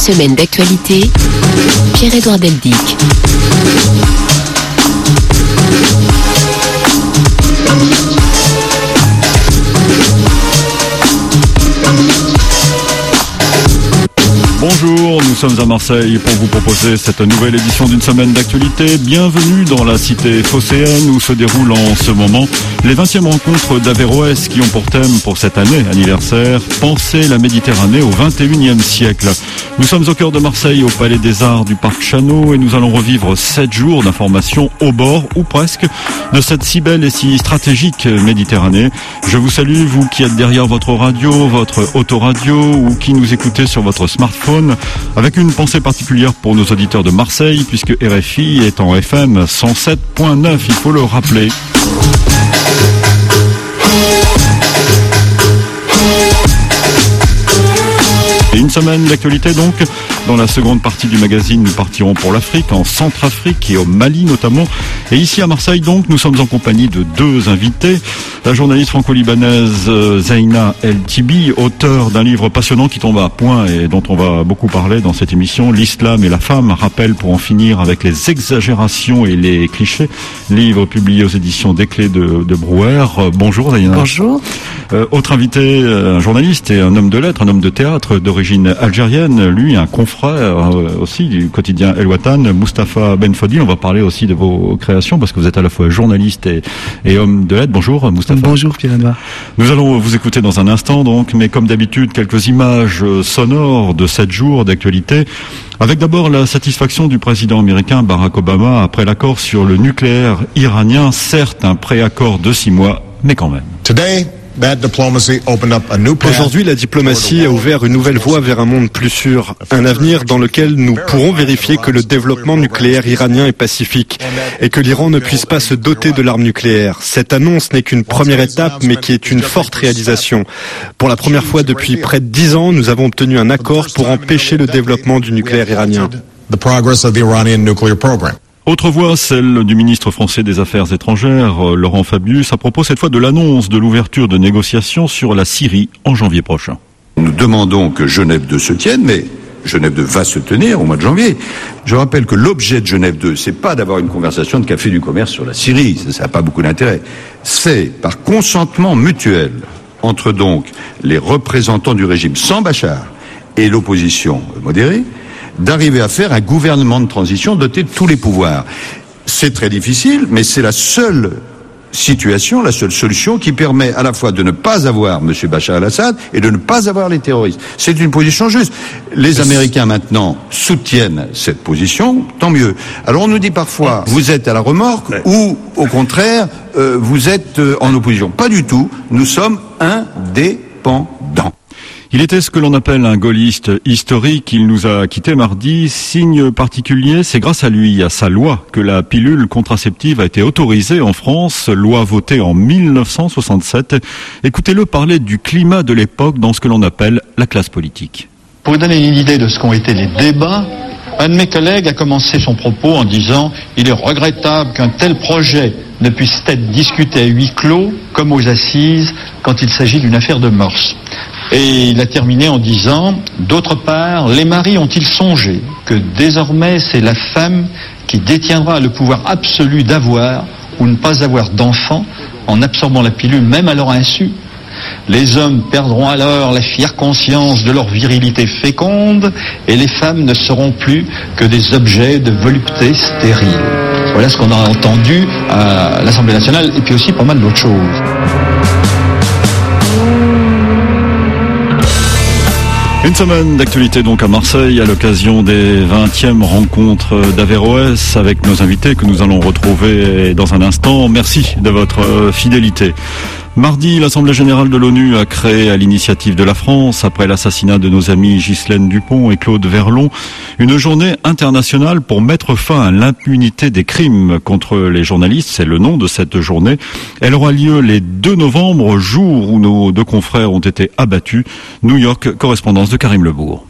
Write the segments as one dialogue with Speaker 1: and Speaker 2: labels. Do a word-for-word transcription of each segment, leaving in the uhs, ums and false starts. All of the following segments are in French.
Speaker 1: semaine d'actualité, Pierre-Édouard Deldic.
Speaker 2: Bonjour, nous sommes à Marseille pour vous proposer cette nouvelle édition d'une semaine d'actualité. Bienvenue dans la cité phocéenne où se déroulent en ce moment les vingtièmes rencontres d'Averroès qui ont pour thème pour cette année anniversaire « Penser la Méditerranée au vingt et unième siècle ». Nous sommes au cœur de Marseille, au Palais des Arts du Parc Chano et nous allons revivre sept jours d'informations au bord, ou presque, de cette si belle et si stratégique Méditerranée. Je vous salue, vous qui êtes derrière votre radio, votre autoradio ou qui nous écoutez sur votre smartphone, avec une pensée particulière pour nos auditeurs de Marseille, puisque R F I est en F M cent sept point neuf, il faut le rappeler. Et une semaine d'actualité donc. Dans la seconde partie du magazine, nous partirons pour l'Afrique, en Centrafrique et au Mali notamment. Et ici à Marseille donc, nous sommes en compagnie de deux invités. La journaliste franco-libanaise Zeina El Tibi, auteure d'un livre passionnant qui tombe à point et dont on va beaucoup parler dans cette émission, L'Islam et la femme, un rappel pour en finir avec les exagérations et les clichés. Livre publié aux éditions des Clés de, de Brouwer. Bonjour Zeina.
Speaker 3: Bonjour.
Speaker 2: Euh, autre invité, un journaliste et un homme de lettres, un homme de théâtre d'origine algérienne, lui un confrère euh, aussi du quotidien El Watan, Moustapha Benfodil. On va parler aussi de vos créations parce que vous êtes à la fois journaliste et, et homme de lettres. Bonjour Moustapha.
Speaker 3: Bonjour Pierre-Édouard.
Speaker 2: Nous allons vous écouter dans un instant donc, mais comme d'habitude, quelques images sonores de sept jours d'actualité. Avec d'abord la satisfaction du président américain Barack Obama après l'accord sur le nucléaire iranien, certes un préaccord de six mois, mais quand même.
Speaker 4: Today,
Speaker 5: Aujourd'hui, la diplomatie a ouvert une nouvelle voie vers un monde plus sûr, un avenir dans lequel nous pourrons vérifier que le développement nucléaire iranien est pacifique et que l'Iran ne puisse pas se doter de l'arme nucléaire. Cette annonce n'est qu'une première étape, mais qui est une forte réalisation. Pour la première fois depuis près de dix ans, nous avons obtenu un accord pour empêcher le développement du nucléaire iranien.
Speaker 2: Autre voix, celle du ministre français des Affaires étrangères, Laurent Fabius, à propos cette fois de l'annonce de l'ouverture de négociations sur la Syrie en janvier prochain.
Speaker 6: Nous demandons que Genève deux se tienne, mais Genève deux va se tenir au mois de janvier. Je rappelle que l'objet de Genève deux, c'est pas d'avoir une conversation de café du commerce sur la Syrie, ça n'a pas beaucoup d'intérêt. C'est par consentement mutuel entre donc les représentants du régime sans Bachar et l'opposition modérée, d'arriver à faire un gouvernement de transition doté de tous les pouvoirs. C'est très difficile, mais c'est la seule situation, la seule solution qui permet à la fois de ne pas avoir M. Bachar el-Assad et de ne pas avoir les terroristes. C'est une position juste. Les Américains maintenant soutiennent cette position, tant mieux. Alors on nous dit parfois, vous êtes à la remorque ou au contraire, euh, vous êtes euh, en opposition. Pas du tout, nous sommes indépendants.
Speaker 2: Il était ce que l'on appelle un gaulliste historique. Il nous a quittés mardi. Signe particulier, c'est grâce à lui, à sa loi, que la pilule contraceptive a été autorisée en France, loi votée en mille neuf cent soixante-sept. Écoutez-le parler du climat de l'époque dans ce que l'on appelle la classe politique.
Speaker 7: Pour vous donner une idée de ce qu'ont été les débats, un de mes collègues a commencé son propos en disant « Il est regrettable qu'un tel projet ne puisse être discuté à huis clos comme aux assises quand il s'agit d'une affaire de mœurs. » Et il a terminé en disant « D'autre part, les maris ont-ils songé que désormais c'est la femme qui détiendra le pouvoir absolu d'avoir ou ne pas avoir d'enfants en absorbant la pilule même à leur insu ? Les hommes perdront alors la fière conscience de leur virilité féconde et les femmes ne seront plus que des objets de volupté stérile. » Voilà ce qu'on a entendu à l'Assemblée nationale et puis aussi pas mal d'autres choses.
Speaker 2: Une semaine d'actualité donc à Marseille à l'occasion des vingtièmes rencontres d'Averroès avec nos invités que nous allons retrouver dans un instant. Merci de votre fidélité. Mardi, l'Assemblée générale de l'ONU a créé à l'initiative de la France, après l'assassinat de nos amis Ghislaine Dupont et Claude Verlon, une journée internationale pour mettre fin à l'impunité des crimes contre les journalistes. C'est le nom de cette journée. Elle aura lieu les deux novembre, jour où nos deux confrères ont été abattus. New York, correspondance de Karim Lebourg.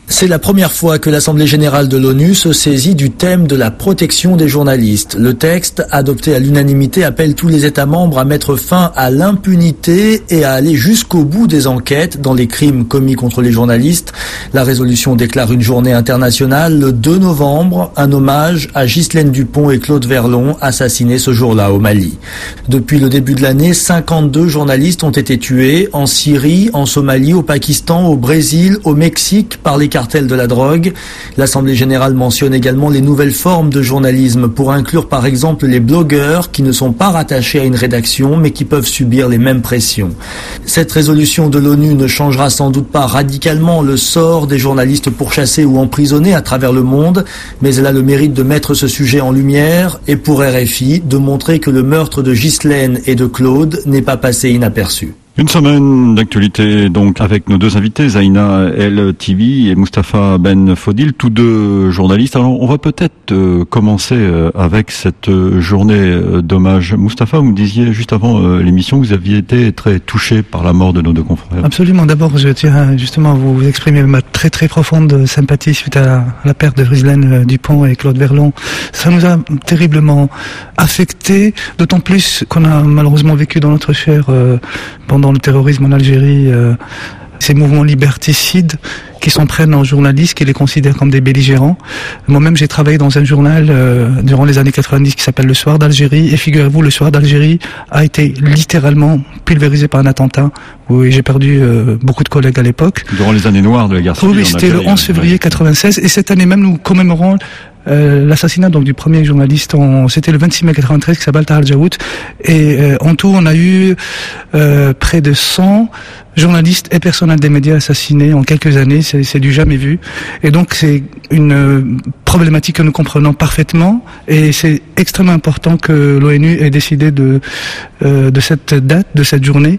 Speaker 3: C'est la première fois que l'Assemblée générale de l'ONU se saisit du thème de la protection des journalistes. Le texte, adopté à l'unanimité, appelle tous les États membres à mettre fin à l'impunité et à aller jusqu'au bout des enquêtes dans les crimes commis contre les journalistes. La résolution déclare une journée internationale le deux novembre, un hommage à Ghislaine Dupont et Claude Verlon, assassinés ce jour-là au Mali. Depuis le début de l'année, cinquante-deux journalistes ont été tués en Syrie, en Somalie, au Pakistan, au Brésil, au Mexique par les cartel de la drogue. L'Assemblée générale mentionne également les nouvelles formes de journalisme pour inclure par exemple les blogueurs qui ne sont pas rattachés à une rédaction mais qui peuvent subir les mêmes pressions. Cette résolution de l'ONU ne changera sans doute pas radicalement le sort des journalistes pourchassés ou emprisonnés à travers le monde, mais elle a le mérite de mettre ce sujet en lumière et pour R F I de montrer que le meurtre de Ghislaine et de Claude n'est pas passé inaperçu.
Speaker 2: Une semaine d'actualité donc avec nos deux invités, Zaina El Tibi et Mustapha Ben Fodil, tous deux journalistes. Alors on va peut-être euh, commencer euh, avec cette euh, journée euh, d'hommage. Mustapha, vous me disiez juste avant euh, l'émission que vous aviez été très touché par la mort de nos deux confrères.
Speaker 4: Absolument. D'abord, je tiens justement à vous exprimer ma très très profonde sympathie suite à la, à la perte de Ghislaine Dupont et Claude Verlon. Ça nous a terriblement affectés, d'autant plus qu'on a malheureusement vécu dans notre chair euh, pendant le terrorisme en Algérie, euh, ces mouvements liberticides qui s'en prennent aux journalistes, qui les considèrent comme des belligérants. Moi-même, j'ai travaillé dans un journal euh, durant les années quatre-vingt-dix qui s'appelle Le Soir d'Algérie, et figurez-vous, Le Soir d'Algérie a été littéralement pulvérisé par un attentat, où j'ai perdu euh, beaucoup de collègues à l'époque.
Speaker 2: Durant les années noires de la guerre civile.
Speaker 4: Oui, c'était le onze février quatre-vingt-seize, et cette année même, nous commémorons Euh, l'assassinat donc du premier journaliste, en, c'était le vingt-six mai quatre-vingt-treize, qui s'appelle Tahar Djaout, et euh, en tout on a eu euh, près de cent journalistes et personnels des médias assassinés en quelques années. C'est, c'est du jamais vu, et donc c'est une euh, problématique que nous comprenons parfaitement, et c'est extrêmement important que l'ONU ait décidé de euh, de cette date, de cette journée,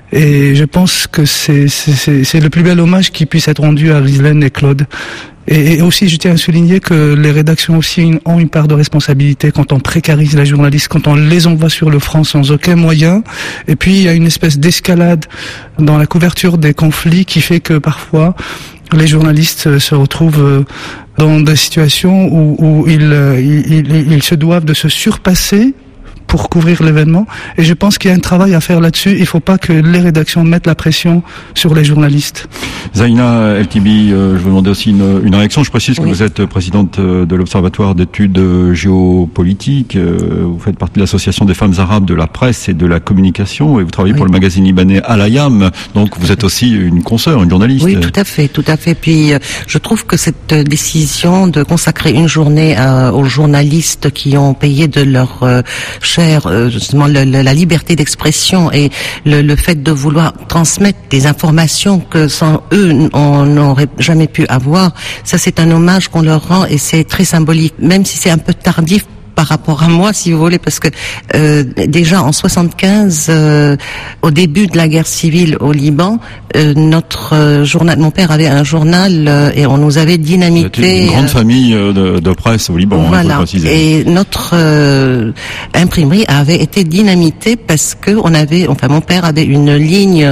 Speaker 4: et je pense que c'est c'est, c'est, c'est le plus bel hommage qui puisse être rendu à Ghislaine et Claude. Et aussi, je tiens à souligner que les rédactions aussi ont une part de responsabilité quand on précarise les journalistes, quand on les envoie sur le front sans aucun moyen. Et puis, il y a une espèce d'escalade dans la couverture des conflits qui fait que parfois, les journalistes se retrouvent dans des situations où, où ils, ils, ils, ils se doivent de se surpasser pour couvrir l'événement, et je pense qu'il y a un travail à faire là-dessus. Il ne faut pas que les rédactions mettent la pression sur les journalistes.
Speaker 2: Zaina El Tibi, euh, je vous demandais aussi une, une réaction. Je précise que oui. Vous êtes présidente de l'Observatoire d'études géopolitiques, euh, vous faites partie de l'Association des femmes arabes de la presse et de la communication, et vous travaillez oui. pour le magazine libanais Al-Ayam, donc vous êtes aussi une consoeur, une journaliste.
Speaker 8: Oui, tout à fait, tout à fait. Puis je trouve que cette décision de consacrer une journée à, aux journalistes qui ont payé de leur euh, cher justement le, le, la liberté d'expression et le, le fait de vouloir transmettre des informations que sans eux on n'aurait jamais pu avoir, ça c'est un hommage qu'on leur rend, et c'est très symbolique, même si c'est un peu tardif par rapport à moi, si vous voulez, parce que euh, déjà en soixante-quinze, euh, au début de la guerre civile au Liban, euh, notre euh, journal, mon père avait un journal euh, et on nous avait dynamité.
Speaker 2: C'était une grande
Speaker 8: euh,
Speaker 2: famille de, de presse au Liban,
Speaker 8: voilà.
Speaker 2: Il faut le préciser.
Speaker 8: Et notre euh, imprimerie avait été dynamitée parce que on avait, enfin mon père avait une ligne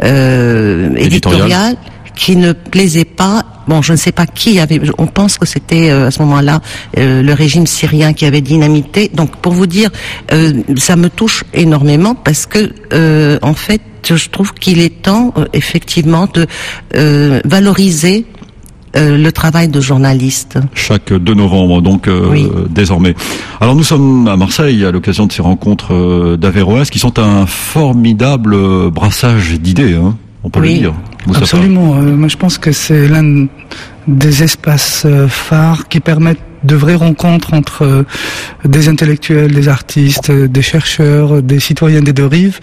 Speaker 8: euh, éditoriale, éditoriale qui ne plaisait pas. Bon, je ne sais pas qui avait. On pense que c'était euh, à ce moment-là euh, le régime syrien qui avait dynamité. Donc, pour vous dire, euh, ça me touche énormément parce que, euh, en fait, je trouve qu'il est temps, euh, effectivement, de euh, valoriser Euh, le travail de journaliste.
Speaker 2: Chaque deux novembre, donc euh, oui. désormais. Alors nous sommes à Marseille à l'occasion de ces rencontres euh, d'Averroès qui sont un formidable brassage d'idées, hein, on peut oui. le dire. Moustapha.
Speaker 4: Absolument. Euh, moi, je pense que c'est l'un des espaces euh, phares qui permettent de vraies rencontres entre euh, des intellectuels, des artistes, euh, des chercheurs, des citoyens des deux rives.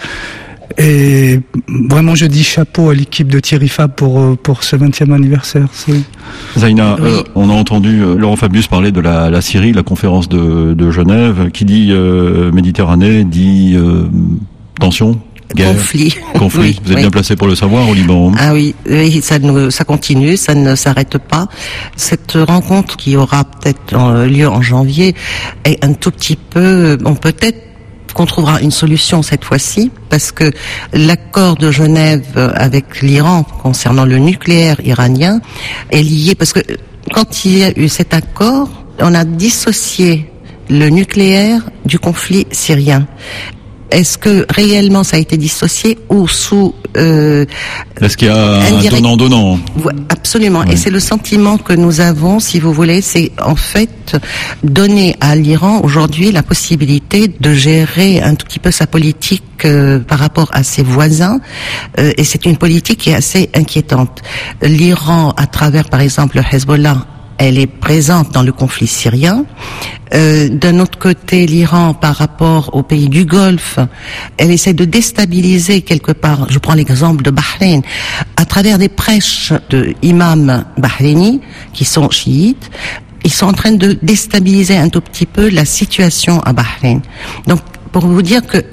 Speaker 4: Et vraiment, je dis chapeau à l'équipe de Thierry Fab pour pour ce vingtième anniversaire. C'est...
Speaker 2: Zaina, oui. euh, on a entendu euh, Laurent Fabius parler de la, la Syrie, la conférence de, de Genève, qui dit euh, Méditerranée, dit euh, tension, guerre,
Speaker 8: conflit.
Speaker 2: Conflit. Oui, vous êtes
Speaker 8: oui.
Speaker 2: bien placé pour le savoir au Liban.
Speaker 8: Ah oui, oui, ça nous, ça continue, ça ne s'arrête pas. Cette rencontre qui aura peut-être lieu en janvier est un tout petit peu, on peut-être qu'on trouvera une solution cette fois-ci, parce que l'accord de Genève avec l'Iran concernant le nucléaire iranien est lié, parce que quand il y a eu cet accord, on a dissocié le nucléaire du conflit syrien. Est-ce que réellement ça a été dissocié ou sous... Euh,
Speaker 2: Est-ce qu'il y a un donnant-donnant ?
Speaker 8: Absolument. Oui. Et c'est le sentiment que nous avons, si vous voulez, c'est en fait donner à l'Iran aujourd'hui la possibilité de gérer un tout petit peu sa politique euh, par rapport à ses voisins. Euh, et c'est une politique qui est assez inquiétante. L'Iran, à travers par exemple le Hezbollah, elle est présente dans le conflit syrien. Euh, d'un autre côté, l'Iran, par rapport aux pays du Golfe, elle essaie de déstabiliser quelque part, je prends l'exemple de Bahreïn, à travers des prêches de imams bahreïnis, qui sont chiites. Ils sont en train de déstabiliser un tout petit peu la situation à Bahreïn. Donc, pour vous dire que,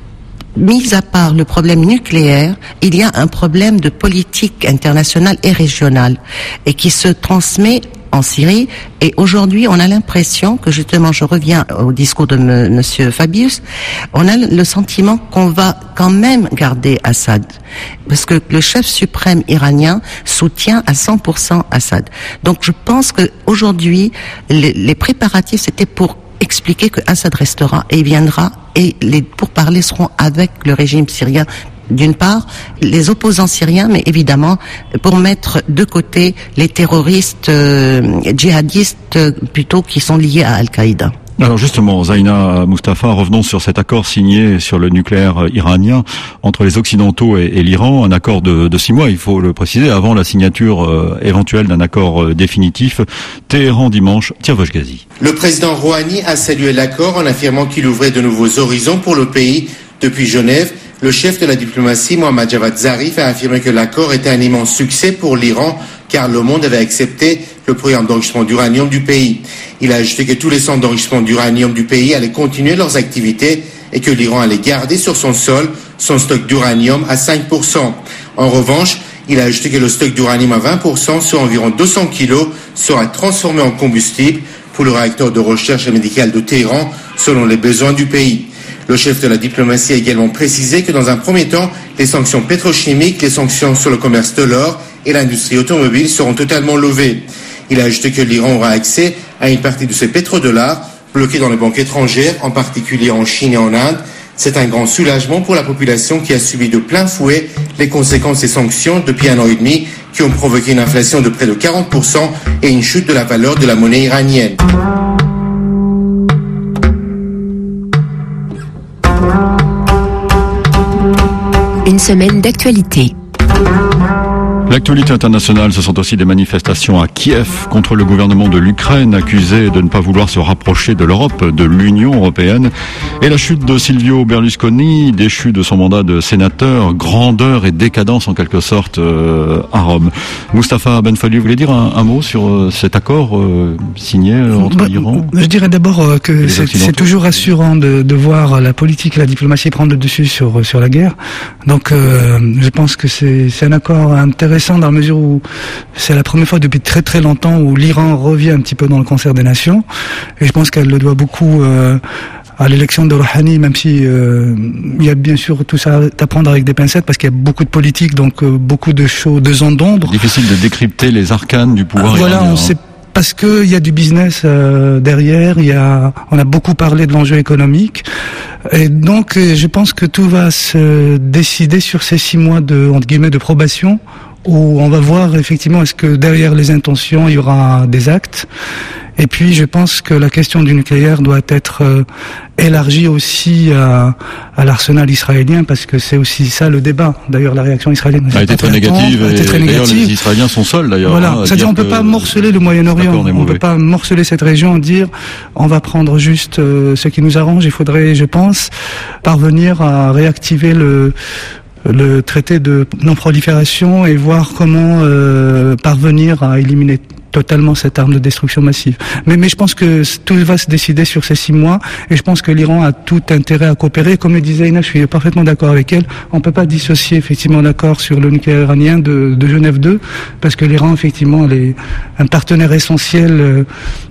Speaker 8: mis à part le problème nucléaire, il y a un problème de politique internationale et régionale, et qui se transmet en Syrie. Et aujourd'hui, on a l'impression que, justement, je reviens au discours de m- monsieur Fabius, on a le sentiment qu'on va quand même garder Assad. Parce que le chef suprême iranien soutient à cent pour cent Assad. Donc je pense que aujourd'hui, les, les préparatifs, c'était pour expliquer que Assad restera et viendra, et les pourparlers seront avec le régime syrien. D'une part, les opposants syriens, mais évidemment, pour mettre de côté les terroristes euh, djihadistes euh, plutôt qui sont liés à Al-Qaïda.
Speaker 2: Alors justement, Zaina Mustafa, revenons sur cet accord signé sur le nucléaire iranien entre les Occidentaux et, et l'Iran, un accord de, de six mois, il faut le préciser, avant la signature euh, éventuelle d'un accord euh, définitif. Téhéran dimanche, Tirvosh Ghazi.
Speaker 9: Le président Rouhani a salué l'accord en affirmant qu'il ouvrait de nouveaux horizons pour le pays. Depuis Genève, le chef de la diplomatie, Mohammad Javad Zarif, a affirmé que l'accord était un immense succès pour l'Iran, car le monde avait accepté le programme d'enrichissement d'uranium du pays. Il a ajouté que tous les centres d'enrichissement d'uranium du pays allaient continuer leurs activités et que l'Iran allait garder sur son sol son stock d'uranium à cinq pour cent. En revanche, il a ajouté que le stock d'uranium à vingt pour cent, soit environ deux cents kilos, sera transformé en combustible pour le réacteur de recherche médicale de Téhéran, selon les besoins du pays. Le chef de la diplomatie a également précisé que dans un premier temps, les sanctions pétrochimiques, les sanctions sur le commerce de l'or et l'industrie automobile seront totalement levées. Il a ajouté que l'Iran aura accès à une partie de ses pétrodollars bloqués dans les banques étrangères, en particulier en Chine et en Inde. C'est un grand soulagement pour la population qui a subi de plein fouet les conséquences des sanctions depuis un an et demi qui ont provoqué une inflation de près de quarante pour cent et une chute de la valeur de la monnaie iranienne.
Speaker 1: Une semaine d'actualité.
Speaker 2: L'actualité internationale, ce sont aussi des manifestations à Kiev contre le gouvernement de l'Ukraine, accusé de ne pas vouloir se rapprocher de l'Europe, de l'Union européenne. Et la chute de Silvio Berlusconi, déchu de son mandat de sénateur, grandeur et décadence en quelque sorte euh, à Rome. Moustapha Ben Fali, vous voulez dire un, un mot sur euh, cet accord euh, signé euh, entre
Speaker 4: bah,
Speaker 2: l'Iran ?
Speaker 4: Je dirais d'abord euh, que c'est, c'est toujours rassurant de, de voir la politique et la diplomatie prendre le dessus sur, sur la guerre. Donc euh, je pense que c'est, c'est un accord intéressant dans la mesure où c'est la première fois depuis très très longtemps où l'Iran revient un petit peu dans le concert des nations, et je pense qu'elle le doit beaucoup euh, à l'élection de Rouhani, même si euh, il y a bien sûr tout ça à prendre avec des pincettes parce qu'il y a beaucoup de politique, donc euh, beaucoup de choses, de zones d'ombre.
Speaker 2: Difficile de décrypter les arcanes du pouvoir
Speaker 4: voilà,
Speaker 2: iranien.
Speaker 4: On sait parce que il y a du business euh, derrière, il y a, on a beaucoup parlé de l'enjeu économique, et donc je pense que tout va se décider sur ces six mois de entre guillemets de probation, où on va voir effectivement est-ce que derrière les intentions il y aura des actes. Et puis je pense que la question du nucléaire doit être euh, élargie aussi à, à l'arsenal israélien, parce que c'est aussi ça le débat. D'ailleurs la réaction israélienne
Speaker 2: a été très négative, et
Speaker 4: très
Speaker 2: d'ailleurs
Speaker 4: négative.
Speaker 2: Les Israéliens sont seuls d'ailleurs.
Speaker 4: Voilà,
Speaker 2: hein,
Speaker 4: c'est-à-dire on peut pas morceler le Moyen-Orient, on, on peut pas morceler cette région, dire on va prendre juste euh, ce qui nous arrange. Il faudrait, je pense, parvenir à réactiver le le traité de non-prolifération et voir comment euh, parvenir à éliminer totalement cette arme de destruction massive. Mais, mais je pense que tout va se décider sur ces six mois, et je pense que l'Iran a tout intérêt à coopérer. Comme le disait Ina, je suis parfaitement d'accord avec elle, on ne peut pas dissocier effectivement l'accord sur le nucléaire iranien de, de Genève deux, parce que l'Iran effectivement est un partenaire essentiel euh,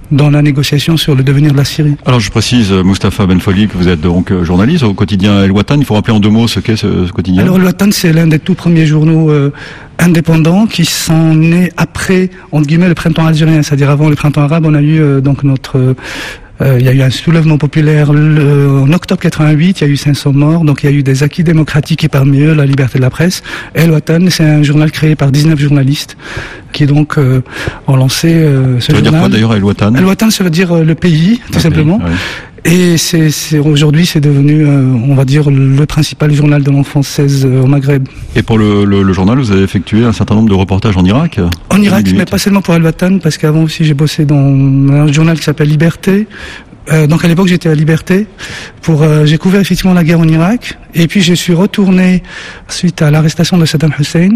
Speaker 4: dans la négociation sur le devenir de la Syrie.
Speaker 2: Alors je précise, Mustapha Benfoli, que vous êtes donc journaliste au quotidien El Watan. Il faut rappeler en deux mots ce qu'est ce, ce quotidien.
Speaker 4: Alors El Watan, c'est l'un des tout premiers journaux euh, indépendants qui sont nés après, entre guillemets, le printemps algérien, c'est-à-dire avant le printemps arabe. On a eu euh, donc notre... Euh, Euh, il y a eu un soulèvement populaire le, en octobre quatre-vingt-huit, il y a eu cinq cents morts, donc il y a eu des acquis démocratiques et parmi eux la liberté de la presse. El Watan, c'est un journal créé par dix-neuf journalistes qui donc euh, ont lancé euh, ce
Speaker 2: ça veut
Speaker 4: journal.
Speaker 2: dire quoi d'ailleurs El Watan?
Speaker 4: El Watan, ça veut dire euh, le pays, tout le simplement. Pays, ouais. Et c'est, c'est aujourd'hui, c'est devenu, euh, on va dire, le principal journal de langue française euh, au Maghreb.
Speaker 2: Et pour le, le, le journal, vous avez effectué un certain nombre de reportages en Irak?
Speaker 4: En Irak, mais pas seulement pour El Watan, parce qu'avant aussi j'ai bossé dans un journal qui s'appelle Liberté. Euh, donc à l'époque j'étais à Liberté. Pour, euh, j'ai couvert effectivement la guerre en Irak. Et puis je suis retourné suite à l'arrestation de Saddam Hussein.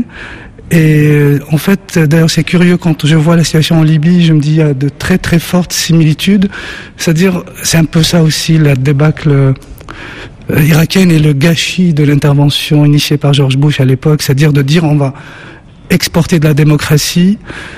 Speaker 4: Et en fait, d'ailleurs, c'est curieux quand je vois la situation en Libye, je me dis il y a de très très fortes similitudes. C'est-à-dire, c'est un peu ça aussi la débâcle euh, irakienne et le gâchis de l'intervention initiée par George Bush à l'époque, c'est-à-dire de dire on va exporter de la démocratie.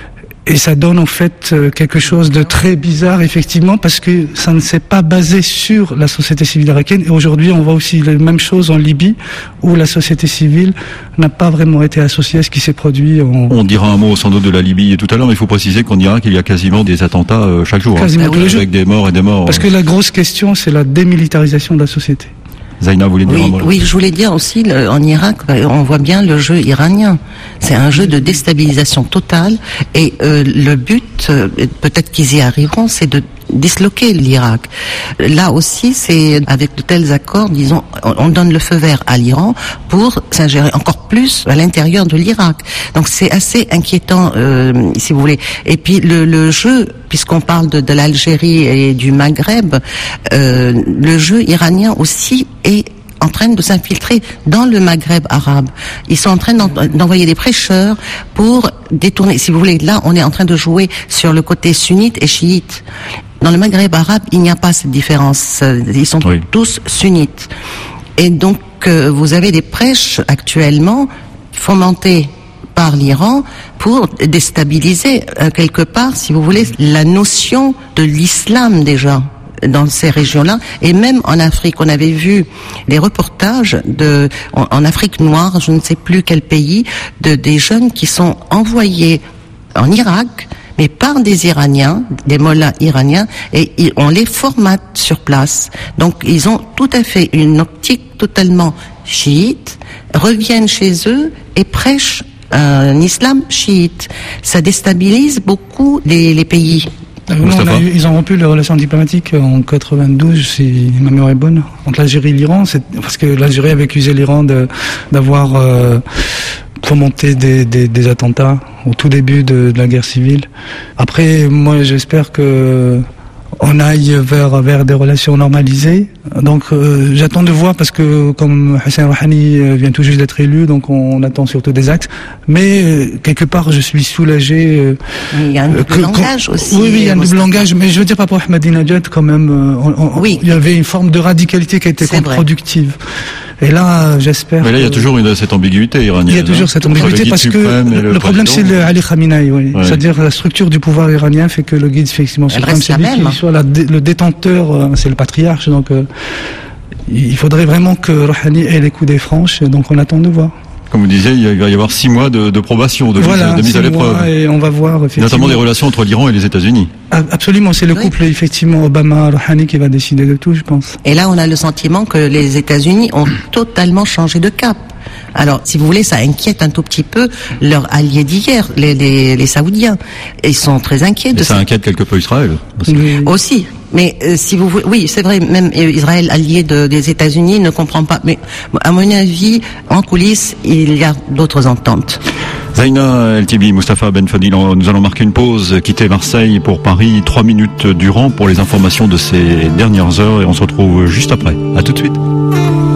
Speaker 4: Et ça donne en fait quelque chose de très bizarre, effectivement, parce que ça ne s'est pas basé sur la société civile irakienne. Et aujourd'hui, on voit aussi les mêmes choses en Libye, où la société civile n'a pas vraiment été associée à ce qui s'est produit. En...
Speaker 2: On dira un mot sans doute de la Libye tout à l'heure, mais il faut préciser qu'en Irak, il y a quasiment des attentats euh, chaque jour,
Speaker 4: quasiment
Speaker 2: hein, avec des morts et des morts.
Speaker 4: Parce que la grosse question, c'est la démilitarisation de la société.
Speaker 2: Zaina, vous voulez dire
Speaker 8: oui,
Speaker 2: un mot?
Speaker 8: Oui, je voulais dire aussi, le, en Irak, on voit bien le jeu iranien. C'est un jeu de déstabilisation totale et euh, le but, euh, peut-être qu'ils y arriveront, c'est de disloquer l'Irak. Là aussi, c'est avec de tels accords, disons, on donne le feu vert à l'Iran pour s'ingérer encore plus à l'intérieur de l'Irak. Donc c'est assez inquiétant, euh, si vous voulez. Et puis le, le jeu, puisqu'on parle de, de l'Algérie et du Maghreb, euh, le jeu iranien aussi est en train de s'infiltrer dans le Maghreb arabe. Ils sont en train d'envoyer des prêcheurs pour détourner, si vous voulez, là on est en train de jouer sur le côté sunnite et chiite. Dans le Maghreb arabe, il n'y a pas cette différence. Ils sont oui. tous sunnites. Et donc, euh, vous avez des prêches actuellement fomentés par l'Iran pour déstabiliser euh, quelque part, si vous voulez, la notion de l'islam déjà dans ces régions-là, et même en Afrique. On avait vu des reportages de, en, en Afrique noire, je ne sais plus quel pays, de des jeunes qui sont envoyés en Irak, mais par des Iraniens, des mollahs iraniens, et ils, on les formate sur place. Donc ils ont tout à fait une optique totalement chiite, reviennent chez eux et prêchent un islam chiite. Ça déstabilise beaucoup les, les pays.
Speaker 4: Non, on a eu, ils ont rompu les relations diplomatiques en quatre-vingt-douze, si ma mémoire est bonne, entre l'Algérie et l'Iran, c'est parce que l'Algérie avait accusé l'Iran de, d'avoir euh, fomenté des, des, des attentats au tout début de, de la guerre civile. Après, moi, j'espère que on aille vers vers des relations normalisées. Donc, euh, j'attends de voir parce que comme Hussein Rouhani vient tout juste d'être élu, donc on, on attend surtout des actes. Mais euh, quelque part, je suis soulagé. Euh,
Speaker 8: il y a un double que, langage aussi.
Speaker 4: Oui, oui, il y a un double langage. Mais je veux dire, par rapport à Ahmadinejad, quand même, euh, on, on, oui. il y avait une forme de radicalité qui a été contre-productive. Et là, j'espère.
Speaker 2: Mais là, il y a toujours une, cette ambiguïté iranienne.
Speaker 4: Il y a toujours cette ambiguïté parce que le, le problème, c'est le Ali Khamenei, oui. Ouais. C'est-à-dire la structure du pouvoir iranien fait que le guide effectivement suprême, c'est lui qui soit la, le détenteur, c'est le patriarche. Donc, euh, il faudrait vraiment que Rouhani ait les coudées franches. Donc, on attend de voir.
Speaker 2: Comme vous disiez, il va y avoir six mois de, de probation, de
Speaker 4: voilà,
Speaker 2: mise, de mise à l'épreuve.
Speaker 4: Et on va voir,
Speaker 2: notamment des relations entre l'Iran et les États-Unis.
Speaker 4: Absolument, c'est le oui. couple, effectivement, Obama-Rouhani qui va décider de tout, je pense.
Speaker 8: Et là, on a le sentiment que les États-Unis ont totalement changé de cap. Alors, si vous voulez, ça inquiète un tout petit peu leurs alliés d'hier, les, les, les Saoudiens. Ils sont très inquiets de
Speaker 2: ça. Ça inquiète quelque peu Israël
Speaker 8: aussi. Oui. Aussi. Mais euh, si vous voulez, oui, c'est vrai, même Israël, allié de, des États-Unis, ne comprend pas. Mais à mon avis, en coulisses, il y a d'autres ententes.
Speaker 2: Zaina El Tibi, Mustapha Benfodil, nous allons marquer une pause, quitter Marseille pour Paris, trois minutes durant pour les informations de ces dernières heures, et on se retrouve juste après. À tout de suite.